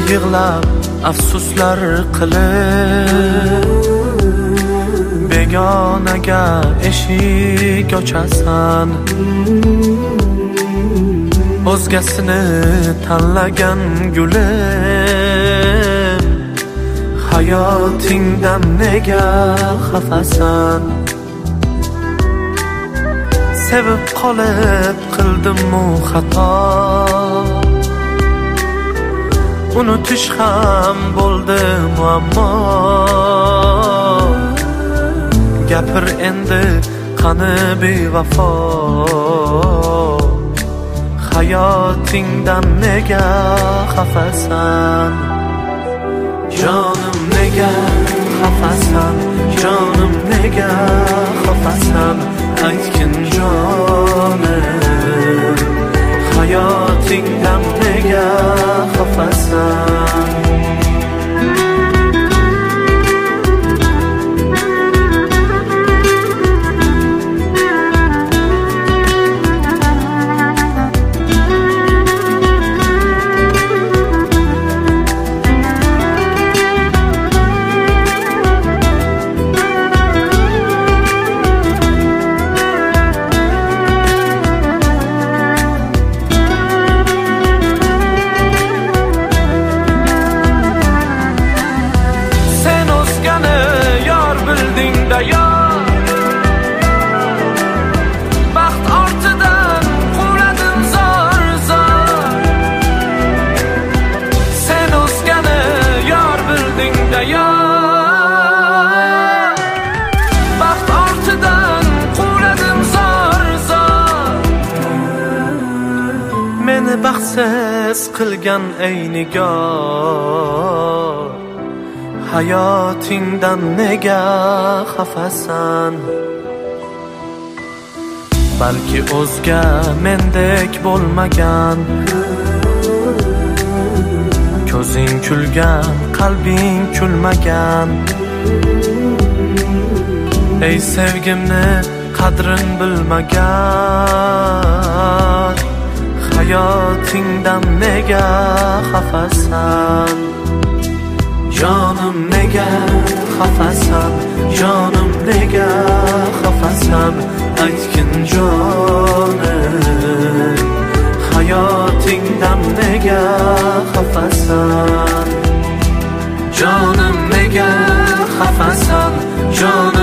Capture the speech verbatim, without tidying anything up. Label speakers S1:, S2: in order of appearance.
S1: yig'lab afsuslar qilib begonaga eshik ochasan. O'zgasini tanlagan gulim, hayotingdan nega xafasan? Sevib qolib qildim-mu xato, unutish ham bo'ldi muammo. Gapir endi qani bevafo, hayotingdan nega xafasan? Jonim nega xafasan? Jonim nega xafasan? Aytgin jonim, hayotingdan nega xafasan? Baxt ortidan quvladim zor zor. Sen o'zgani yor bilding-da yor. Baxt ortidan quvladim zor zor. Meni baxtsiz qilgan ey nigor, hayotingdan nega xafasan? Balki o'zga mendek bo'lmagan, ko'zing kulgan, qalbing kulmagan. Ey sevgimni qadrin bilmagan, hayotingdan nega xafasan? Jonim nega xafasan? Jonim nega xafasan? Aytgin jonim, hayotingdan nega xafasan? Jonim nega xafasan? Jonim